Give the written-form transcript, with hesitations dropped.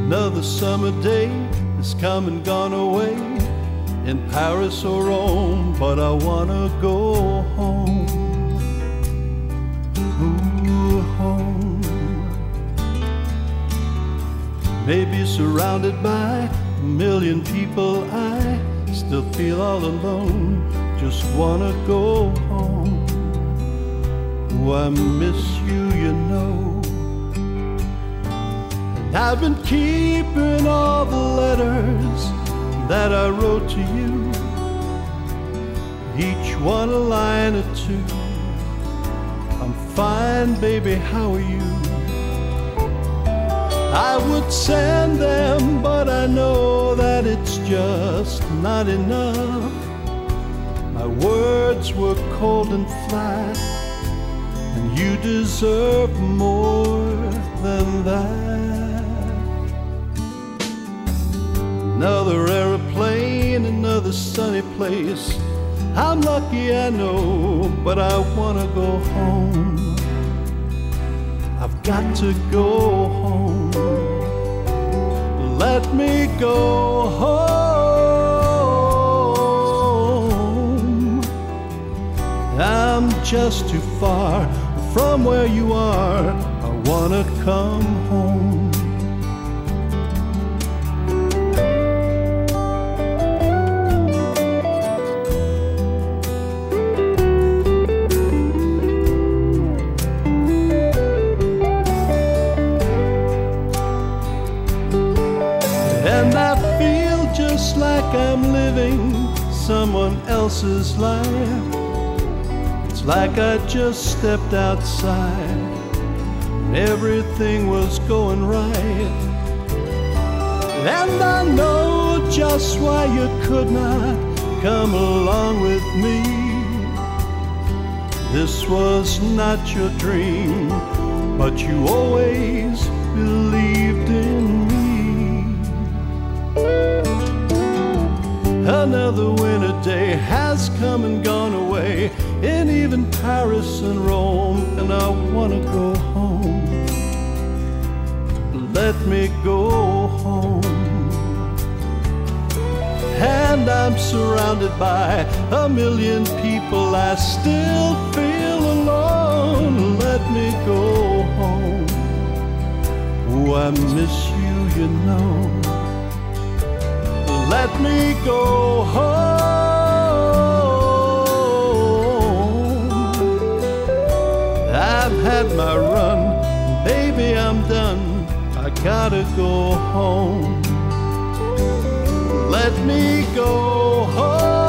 Another summer day has come and gone away in Paris or Rome, but I wanna go home. Ooh, home. Maybe surrounded by a million people, I still feel all alone. Just wanna go home. Oh, I miss you, you know. And I've been keeping all the letters that I wrote to you, each one a line or two. I'm fine, baby, how are you? I would send them, but I know that it's just not enough. My words were cold and flat, and you deserve more than that. Another aeroplane, another sunny place. I'm lucky, I know, but I wanna go home. I've got to go home. Let me go home. I'm just too far from where you are. I wanna come home. And I feel just like I'm living someone else's life. It's like I just stepped outside and everything was going right. And I know just why you could not come along with me. This was not your dream, but you always believed in me. Another winter day has come and gone away in even Paris and Rome, and I wanna go home. Let me go home. And I'm surrounded by a million people, I still feel alone. Let me go home. Oh, I miss you, you know. Let me go home. I've had my run, baby, I'm done. I gotta go home. Let me go home.